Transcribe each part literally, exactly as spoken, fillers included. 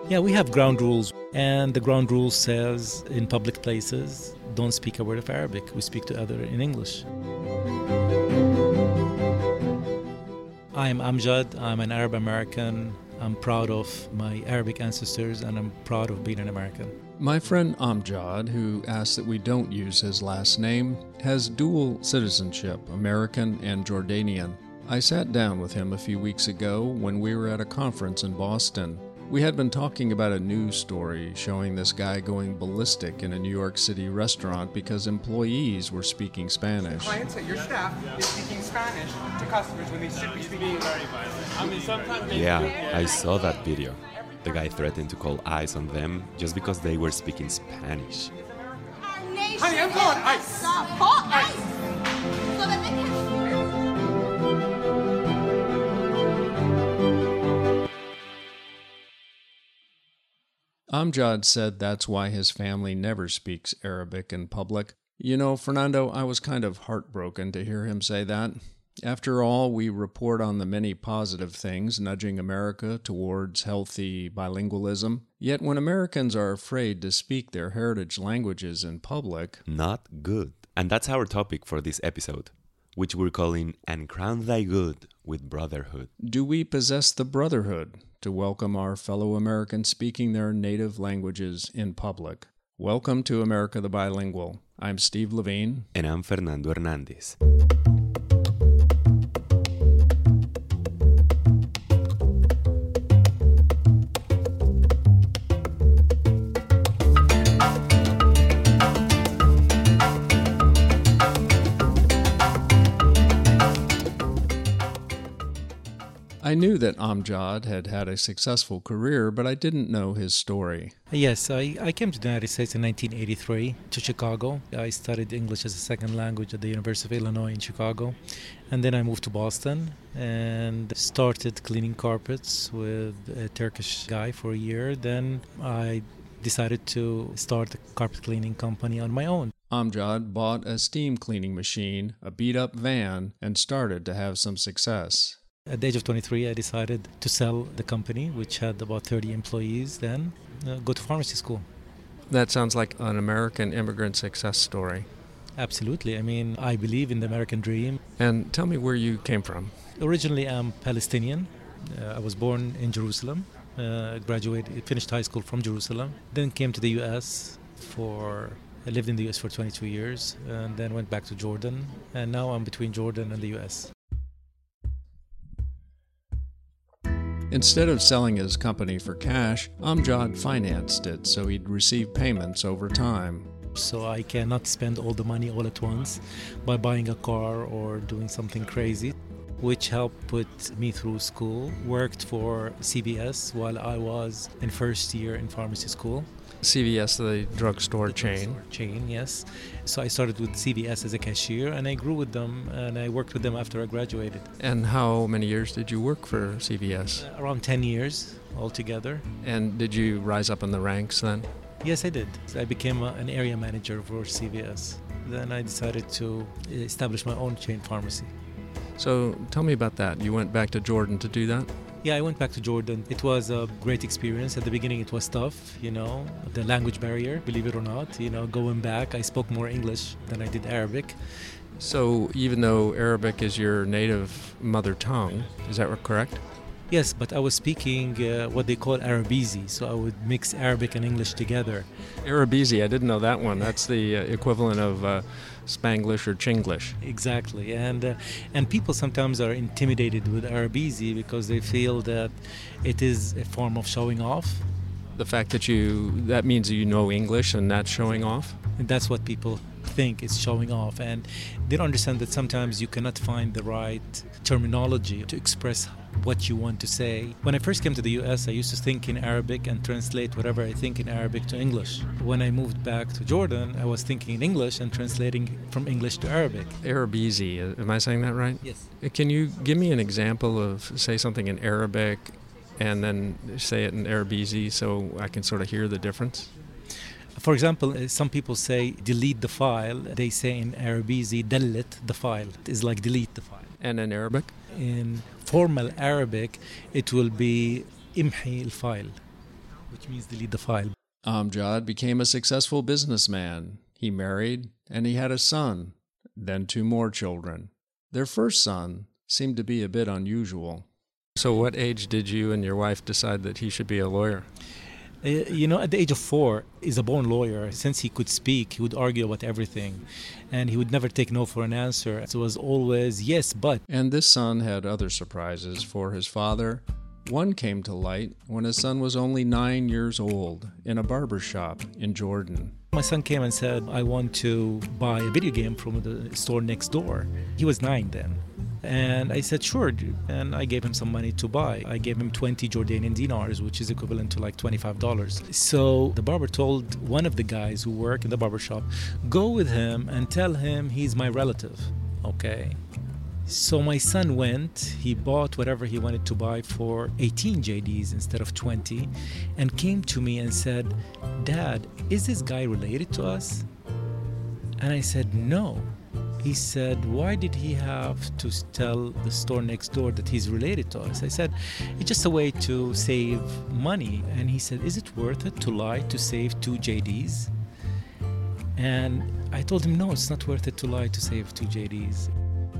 Yeah, we have ground rules, and the ground rule says in public places, don't speak a word of Arabic. We speak to other in English. I'm Amjad. I'm an Arab American. I'm proud of my Arabic ancestors, and I'm proud of being an American. My friend Amjad, who asks that we don't use his last name, has dual citizenship, American and Jordanian. I sat down with him a few weeks ago when we were at a conference in Boston. We had been talking about a news story showing this guy going ballistic in a New York City restaurant because employees were speaking Spanish. Clients at your staff is speaking Spanish to customers when they should be speaking very violent. I mean, sometimes they Yeah, I saw that video. The guy threatened to call ICE on them just because they were speaking Spanish. Honey, I'm calling ICE. Call ICE so that they can. Amjad said that's why his family never speaks Arabic in public. You know, Fernando, I was kind of heartbroken to hear him say that. After all, we report on the many positive things nudging America towards healthy bilingualism. Yet when Americans are afraid to speak their heritage languages in public... Not good. And that's our topic for this episode, which we're calling And Crown Thy Good with Brotherhood. Do we possess the brotherhood to welcome our fellow Americans speaking their native languages in public? Welcome to America the Bilingual. I'm Steve Levine. And I'm Fernando Hernandez. I knew that Amjad had had a successful career, but I didn't know his story. Yes, I, I came to the United States in nineteen eighty-three to Chicago. I studied English as a second language at the University of Illinois in Chicago. And then I moved to Boston and started cleaning carpets with a Turkish guy for a year. Then I decided to start a carpet cleaning company on my own. Amjad bought a steam cleaning machine, a beat-up van, and started to have some success. At the age of twenty-three, I decided to sell the company, which had about thirty employees then, uh, go to pharmacy school. That sounds like an American immigrant success story. Absolutely. I mean, I believe in the American dream. And tell me where you came from. Originally, I'm Palestinian. Uh, I was born in Jerusalem, uh, graduated, finished high school from Jerusalem, then came to the U S for... I lived in the U S for twenty-two years, and then went back to Jordan, and now I'm between Jordan and the U S. Instead of selling his company for cash, Amjad financed it so he'd receive payments over time. So I cannot spend all the money all at once by buying a car or doing something crazy, which helped put me through school. Worked for C V S while I was in first year in pharmacy school. C V S, the drugstore The chain. drugstore chain, yes. So I started with C V S as a cashier, and I grew with them, and I worked with them after I graduated. And how many years did you work for C V S? Uh, around ten years altogether. And did you rise up in the ranks then? Yes, I did. I became a, an area manager for C V S. Then I decided to establish my own chain pharmacy. So tell me about that. You went back to Jordan to do that? Yeah, I went back to Jordan. It was a great experience. At the beginning, it was tough, you know, the language barrier, believe it or not. You know, going back, I spoke more English than I did Arabic. So even though Arabic is your native mother tongue, is that correct? Yes, but I was speaking uh, what they call Arabizi, so I would mix Arabic and English together. Arabizi, I didn't know that one. That's the uh, equivalent of uh, Spanglish or Chinglish. Exactly, and uh, and people sometimes are intimidated with Arabizi because they feel that it is a form of showing off. The fact that you, that means you know English and that's showing off? And that's what people think is showing off, and they don't understand that sometimes you cannot find the right terminology to express what you want to say. When I first came to the U S, I used to think in Arabic and translate whatever I think in Arabic to English. When I moved back to Jordan, I was thinking in English and translating from English to Arabic. Arabizi, am I saying that right? Yes. Can you give me an example of, say, something in Arabic and then say it in Arabizi so I can sort of hear the difference? For example, some people say delete the file. They say in Arabizi, delete the file. It's like delete the file. And in Arabic? In formal Arabic, it will be imhi al-file. which means delete the file. Amjad became a successful businessman. He married, and he had a son, then two more children. Their first son seemed to be a bit unusual. So what age did you and your wife decide that he should be a lawyer? Uh, you know, at the age of four, he's a born lawyer. Since he could speak, he would argue about everything, and he would never take no for an answer. So it was always yes, but. And this son had other surprises for his father. One came to light when his son was only nine years old in a barber shop in Jordan. My son came and said, I want to buy a video game from the store next door. He was nine then. And I said, sure. And I gave him some money to buy. I gave him twenty Jordanian dinars, which is equivalent to like twenty-five dollars. So the barber told one of the guys who work in the barber shop, go with him and tell him he's my relative. Okay. So my son went, he bought whatever he wanted to buy for eighteen J Ds instead of twenty, and came to me and said, Dad, is this guy related to us? And I said, no. He said, why did he have to tell the store next door that he's related to us? I said, it's just a way to save money. And he said, is it worth it to lie to save two J Ds? And I told him, no, it's not worth it to lie to save two J Ds.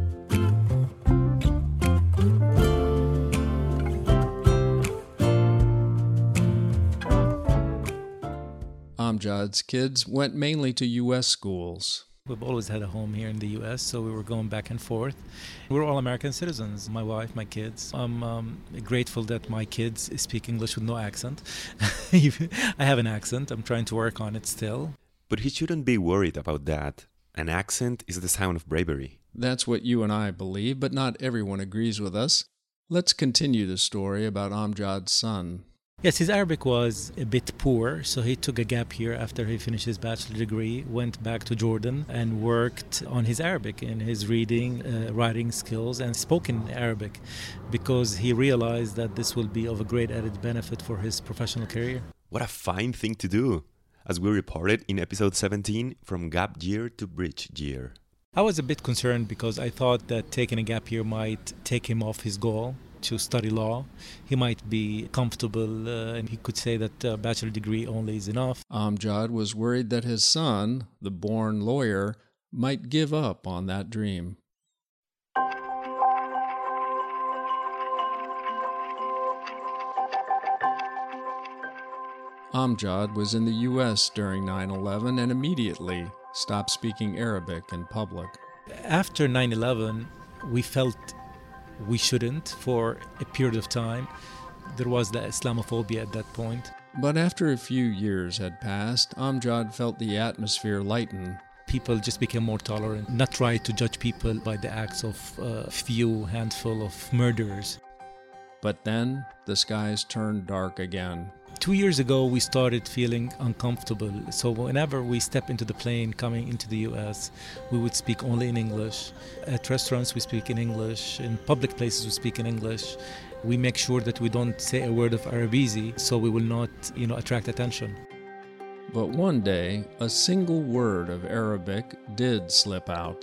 Amjad's kids went mainly to U S schools. We've always had a home here in the U S, so we were going back and forth. We're all American citizens, my wife, my kids. I'm um, grateful that my kids speak English with no accent. I have an accent. I'm trying to work on it still. But he shouldn't be worried about that. An accent is the sound of bravery. That's what you and I believe, but not everyone agrees with us. Let's continue the story about Amjad's son. Yes, his Arabic was a bit poor, so he took a gap here after he finished his bachelor degree, went back to Jordan and worked on his Arabic in his reading, uh, writing skills and spoken Arabic, because he realized that this will be of a great added benefit for his professional career. What a fine thing to do, as we reported in episode seventeen, from gap year to bridge year. I was a bit concerned because I thought that taking a gap year might take him off his goal to study law. He might be comfortable uh, and he could say that a bachelor degree only is enough. Amjad was worried that his son, the born lawyer, might give up on that dream. Amjad was in the U S during nine eleven and immediately stopped speaking Arabic in public. After nine eleven, we felt we shouldn't for a period of time. There was the Islamophobia at that point. But after a few years had passed, Amjad felt the atmosphere lighten. People just became more tolerant, not try to judge people by the acts of a few handful of murderers. But then the skies turned dark again. Two years ago, we started feeling uncomfortable. So whenever we step into the plane coming into the U S, we would speak only in English. At restaurants, we speak in English. In public places, we speak in English. We make sure that we don't say a word of Arabizi, so we will not, you know, attract attention. But one day, a single word of Arabic did slip out.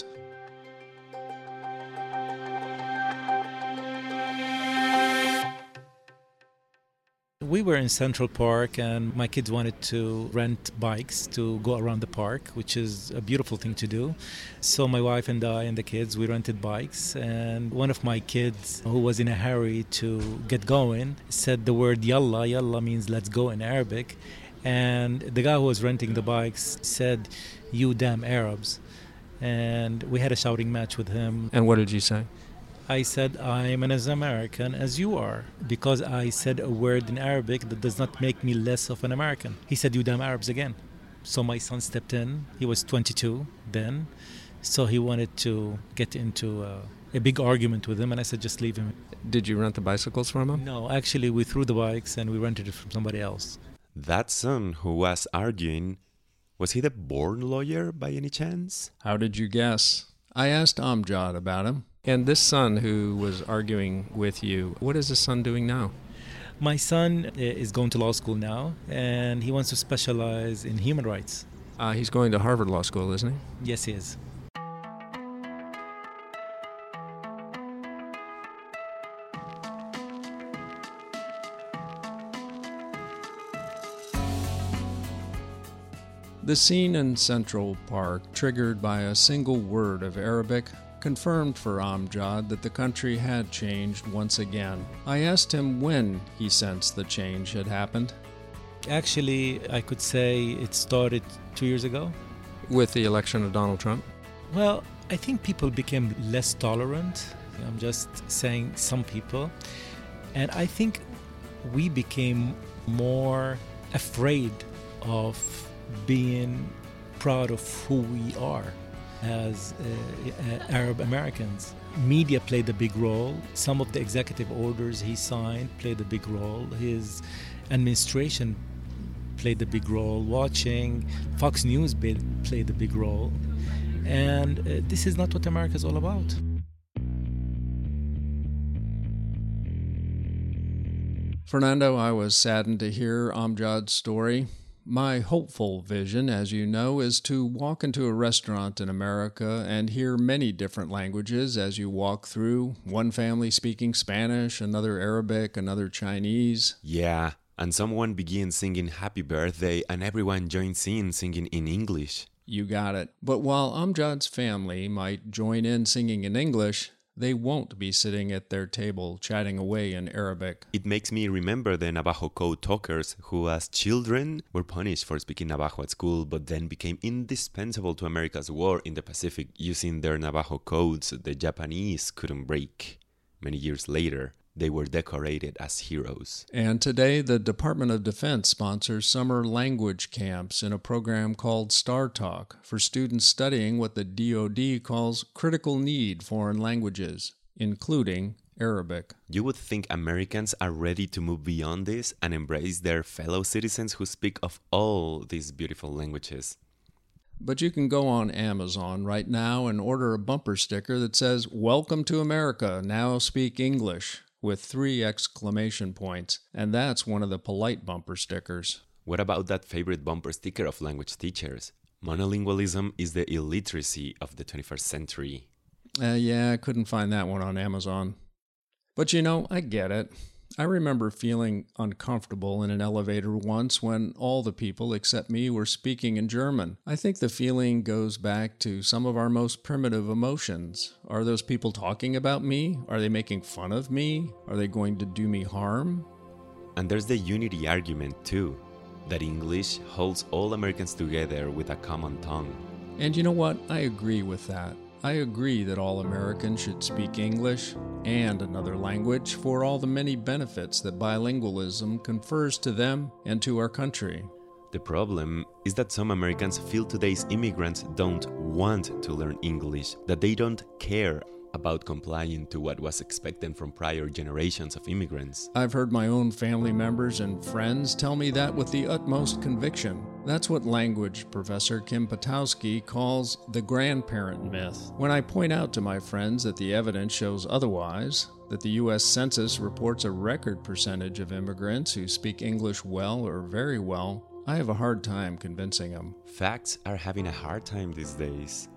We were in Central Park and my kids wanted to rent bikes to go around the park, which is a beautiful thing to do. So my wife and I and the kids, we rented bikes, and one of my kids, who was in a hurry to get going, said the word yalla. Yalla means let's go in Arabic. And the guy who was renting the bikes said, you damn Arabs. And we had a shouting match with him. And what did you say? I said, I'm as American as you are, because I said a word in Arabic that does not make me less of an American. He said, you damn Arabs again. So my son stepped in. He was twenty-two then. So he wanted to get into a, a big argument with him, and I said, just leave him. Did you rent the bicycles from him? No, actually, we threw the bikes and we rented it from somebody else. That son who was arguing, was he the born lawyer by any chance? How did you guess? I asked Amjad about him. And this son who was arguing with you, what is his son doing now? My son is going to law school now, and he wants to specialize in human rights. Uh, he's going to Harvard Law School, isn't he? Yes, he is. The scene in Central Park, triggered by a single word of Arabic, confirmed for Amjad that the country had changed once again. I asked him when he sensed the change had happened. Actually, I could say it started two years ago. With the election of Donald Trump? Well, I think people became less tolerant. I'm just saying some people. And I think we became more afraid of being proud of who we are as uh, Arab Americans. Media played a big role. Some of the executive orders he signed played a big role. His administration played a big role. Watching Fox News played a big role. And uh, this is not what America is all about. Fernando, I was saddened to hear Amjad's story. My hopeful vision, as you know, is to walk into a restaurant in America and hear many different languages as you walk through, one family speaking Spanish, another Arabic, another Chinese. Yeah, and someone begins singing Happy Birthday and everyone joins in singing in English. You got it. But while Amjad's family might join in singing in English, they won't be sitting at their table chatting away in Arabic. It makes me remember the Navajo code talkers who as children were punished for speaking Navajo at school but then became indispensable to America's war in the Pacific using their Navajo codes the Japanese couldn't break. Many years later, they were decorated as heroes. And today, the Department of Defense sponsors summer language camps in a program called Star Talk for students studying what the D O D calls critical need foreign languages, including Arabic. You would think Americans are ready to move beyond this and embrace their fellow citizens who speak of all these beautiful languages. But you can go on Amazon right now and order a bumper sticker that says, "Welcome to America, now speak English," with three exclamation points, and that's one of the polite bumper stickers. What about that favorite bumper sticker of language teachers? Monolingualism is the illiteracy of the twenty-first century. Uh, yeah, I couldn't find that one on Amazon. But you know, I get it. I remember feeling uncomfortable in an elevator once when all the people except me were speaking in German. I think the feeling goes back to some of our most primitive emotions. Are those people talking about me? Are they making fun of me? Are they going to do me harm? And there's the unity argument too, that English holds all Americans together with a common tongue. And you know what? I agree with that. I agree that all Americans should speak English and another language for all the many benefits that bilingualism confers to them and to our country. The problem is that some Americans feel today's immigrants don't want to learn English, that they don't care about complying to what was expected from prior generations of immigrants. I've heard my own family members and friends tell me that with the utmost conviction. That's what language professor Kim Patowski calls the grandparent myth. When I point out to my friends that the evidence shows otherwise, that the U S Census reports a record percentage of immigrants who speak English well or very well, I have a hard time convincing them. Facts are having a hard time these days.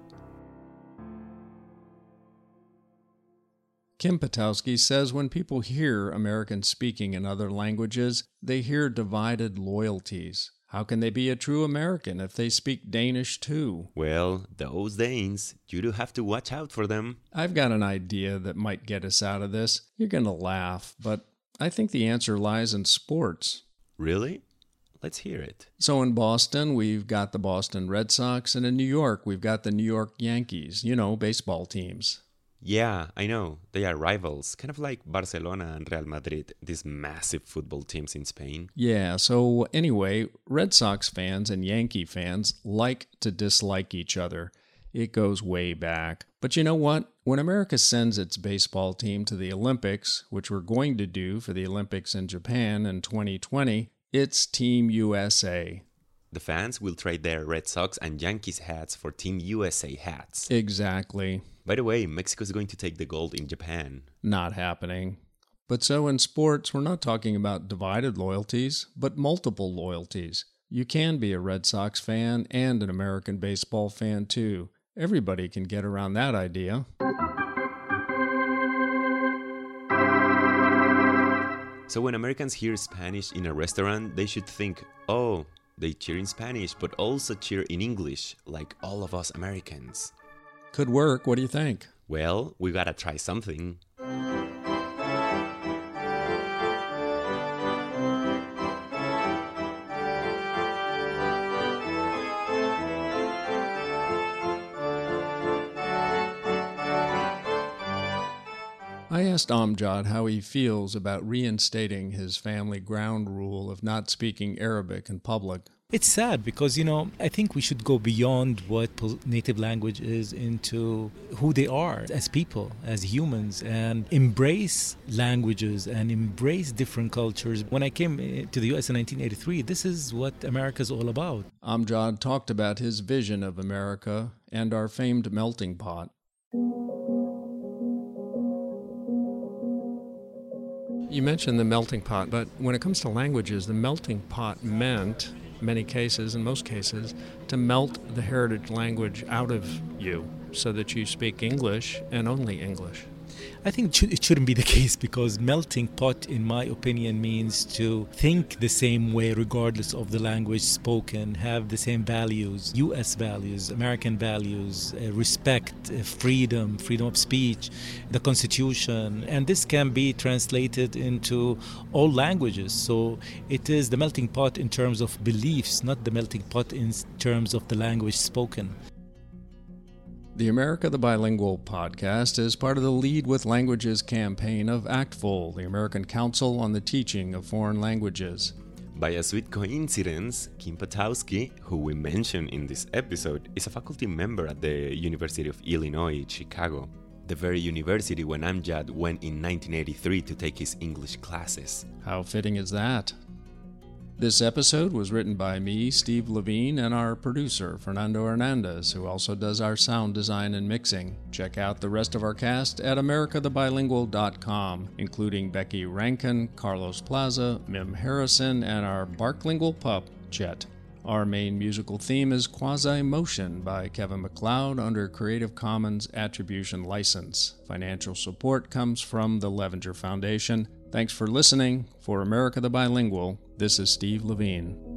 Kim Patowski says when people hear Americans speaking in other languages, they hear divided loyalties. How can they be a true American if they speak Danish too? Well, those Danes, you do have to watch out for them. I've got an idea that might get us out of this. You're going to laugh, but I think the answer lies in sports. Really? Let's hear it. So in Boston, we've got the Boston Red Sox, and in New York, we've got the New York Yankees, you know, baseball teams. Yeah, I know. They are rivals, kind of like Barcelona and Real Madrid, these massive football teams in Spain. Yeah, so anyway, Red Sox fans and Yankee fans like to dislike each other. It goes way back. But you know what? When America sends its baseball team to the Olympics, which we're going to do for the Olympics in Japan in twenty twenty, it's Team U S A. The fans will trade their Red Sox and Yankees hats for Team U S A hats. Exactly. By the way, Mexico's going to take the gold in Japan. Not happening. But so in sports, we're not talking about divided loyalties, but multiple loyalties. You can be a Red Sox fan and an American baseball fan too. Everybody can get around that idea. So when Americans hear Spanish in a restaurant, they should think, oh, They cheer in Spanish, but also cheer in English, like all of us Americans. Could work. What do you think? Well, we gotta try something. I asked Amjad how he feels about reinstating his family ground rule of not speaking Arabic in public. It's sad because, you know, I think we should go beyond what native language is into who they are as people, as humans, and embrace languages and embrace different cultures. When I came to the U S in nineteen eighty-three, this is what America's all about. Amjad talked about his vision of America and our famed melting pot. You mentioned the melting pot, but when it comes to languages, the melting pot meant, in many cases, in most cases, to melt the heritage language out of you so that you speak English and only English. I think it shouldn't be the case because melting pot, in my opinion, means to think the same way regardless of the language spoken, have the same values, U S values, American values, uh, respect, uh, freedom, freedom of speech, the Constitution. And this can be translated into all languages. So it is the melting pot in terms of beliefs, not the melting pot in terms of the language spoken. The America the Bilingual podcast is part of the Lead with Languages campaign of ACTFL, the American Council on the Teaching of Foreign Languages. By a sweet coincidence, Kim Potowski, who we mentioned in this episode, is a faculty member at the University of Illinois, Chicago, the very university when Amjad went in nineteen eighty-three to take his English classes. How fitting is that? This episode was written by me, Steve Levine, and our producer, Fernando Hernandez, who also does our sound design and mixing. Check out the rest of our cast at america the bilingual dot com, including Becky Rankin, Carlos Plaza, Mim Harrison, and our Barklingual pup, Chet. Our main musical theme is Quasi Motion by Kevin MacLeod under Creative Commons Attribution License. Financial support comes from the Levenger Foundation. Thanks for listening. For America the Bilingual, this is Steve Levine.